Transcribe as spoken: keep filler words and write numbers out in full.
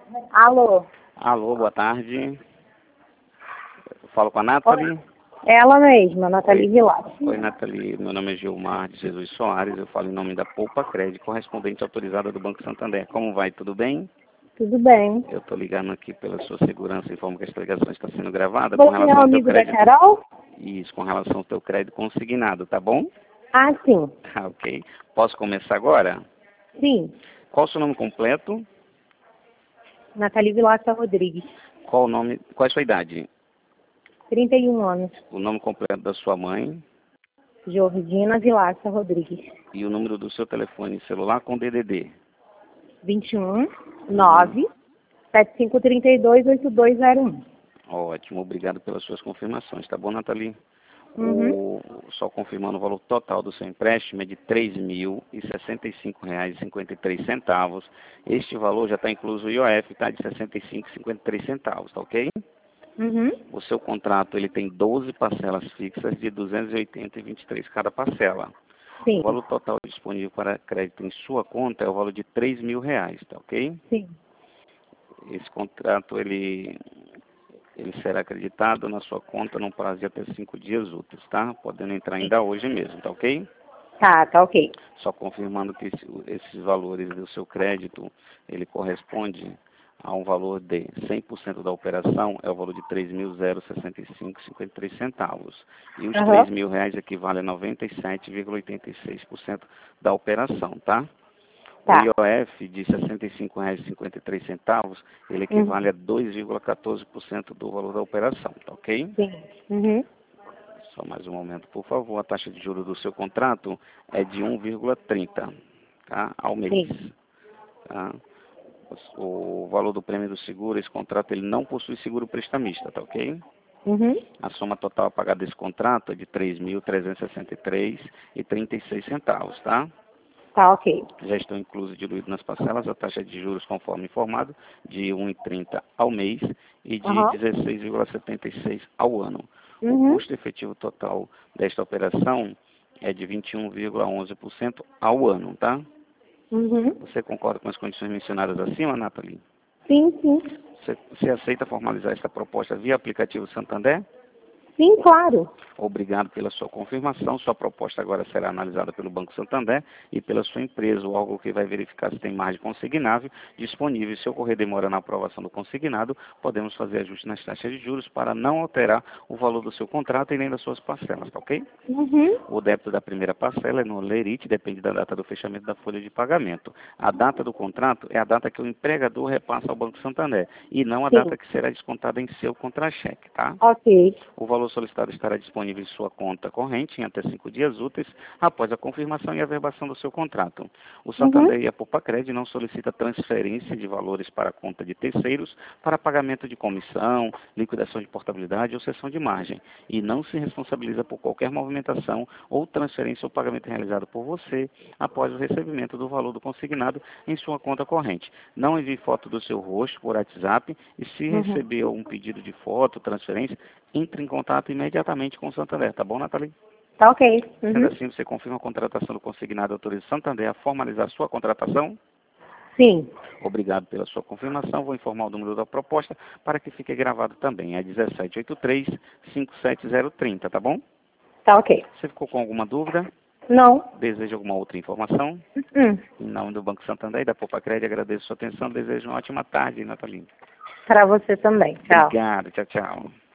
Alô? Alô, boa tarde. Eu falo com a Nathalie. Ela mesma, Nathalie Oi. Vilar. Oi, Nathalie. Meu nome é Gilmar de Jesus Soares. Eu falo em nome da Poupa Crédito, correspondente autorizada do Banco Santander. Como vai? Tudo bem? Tudo bem. Eu estou ligando aqui pela sua segurança. Informo que esta ligação está sendo gravada com Você é relação o ao teu amigo da crédito. Carol? Isso, com relação ao teu crédito consignado, tá bom? Ah, sim. Tá, ok. Posso começar agora? Sim. Qual o seu nome completo? Nathalie Vilaça Rodrigues. Qual o nome? Qual é a sua idade? trinta e um anos. O nome completo da sua mãe Jordina Vilaça Rodrigues. e o número do seu telefone celular com D D D. vinte e um, nove, setenta e cinco, trinta e dois, oitenta e dois zero um. Ótimo, obrigado pelas suas confirmações, tá bom, Nathalie? Uhum. O, só confirmando o valor total do seu empréstimo é de três mil e sessenta e cinco reais e cinquenta e três centavos. Este valor já está incluso o I O F, tá? De sessenta e cinco reais e cinquenta e três centavos, tá ok? Uhum. O seu contrato ele tem doze parcelas fixas de duzentos e oitenta reais e vinte e três cada parcela. Sim. O valor total disponível para crédito em sua conta é o valor de três mil reais, tá ok? Sim. Esse contrato ele Ele será acreditado na sua conta no prazo de até cinco dias úteis, tá? Podendo entrar ainda hoje mesmo, tá ok? Tá, tá ok. Só confirmando que esse- esses valores do seu crédito, ele corresponde a um valor de cem por cento da operação, é o valor de três mil sessenta e cinco reais e cinquenta e três centavos. E os Aham. três mil reais equivale a noventa e sete vírgula oitenta e seis por cento da operação, tá? O Tá. I O F de sessenta e cinco reais e cinquenta e três centavos, ele equivale Uhum. a dois vírgula quatorze por cento do valor da operação, tá ok? Sim. Uhum. Só mais um momento, por favor. A taxa de juros do seu contrato é de um vírgula trinta, tá? Ao mês, Sim. tá? O valor do prêmio do seguro, esse contrato, ele não possui seguro prestamista, tá ok? Uhum. A soma total a pagar desse contrato é de três mil trezentos e sessenta e três reais e trinta e seis centavos, tá? Tá ok. Já estão inclusos diluídos nas parcelas a taxa de juros conforme informado de um vírgula trinta ao mês e de Aham. dezesseis vírgula setenta e seis ao ano. O Uhum. custo efetivo total desta operação é de vinte e um vírgula onze por cento ao ano, tá? Uhum. Você concorda com as condições mencionadas acima, Nathalie? Sim, sim. Você, você aceita formalizar esta proposta via aplicativo Santander? Sim, claro. Obrigado pela sua confirmação. Sua proposta agora será analisada pelo Banco Santander e pela sua empresa, o órgão que vai verificar se tem margem consignável disponível. Se ocorrer demora na aprovação do consignado, podemos fazer ajuste nas taxas de juros para não alterar o valor do seu contrato e nem das suas parcelas, tá ok? Uhum. O débito da primeira parcela é no lerite, depende da data do fechamento da folha de pagamento. A data do contrato é a data que o empregador repassa ao Banco Santander e não a Sim. data que será descontada em seu contra-cheque, tá? Ok. O valor solicitado estará disponível em sua conta corrente em até cinco dias úteis após a confirmação e averbação do seu contrato. O Uhum. Santander e a Poupa-Crédito não solicitam transferência de valores para a conta de terceiros para pagamento de comissão, liquidação de portabilidade ou cessão de margem e não se responsabiliza por qualquer movimentação ou transferência ou pagamento realizado por você após o recebimento do valor do consignado em sua conta corrente. Não envie foto do seu rosto por WhatsApp e se Uhum. receber um pedido de foto, transferência, entre em contato imediatamente com o Santander, tá bom, Nathalie? Tá ok. Sendo Uhum. assim, você confirma a contratação do consignado autoriza o Santander a formalizar sua contratação? Sim. Obrigado pela sua confirmação. Vou informar o número da proposta para que fique gravado também. É um sete oito três, cinco sete zero três zero, tá bom? Tá ok. Você ficou com alguma dúvida? Não. Deseja alguma outra informação? Hum. Em nome do Banco Santander e da Poupa Crédito, agradeço a sua atenção. Desejo uma ótima tarde, Nathalie. Para você também. Tchau. Obrigado. Tchau, tchau.